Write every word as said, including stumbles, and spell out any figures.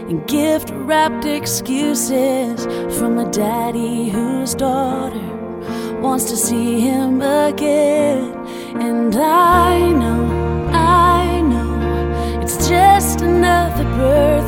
and gift-wrapped excuses from a daddy whose daughter wants to see him again. And I know, I know, it's just another birthday